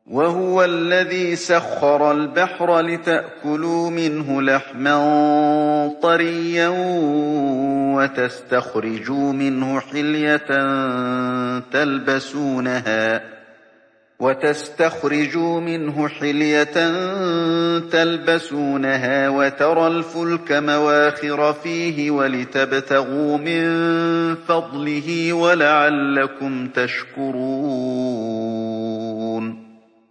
وهو الذي سخر البحر لتأكلوا منه لحما طريا وتستخرجوا منه حلية تلبسونها وترى الفلك مواخر فيه ولتبتغوا من فضله ولعلكم تشكرون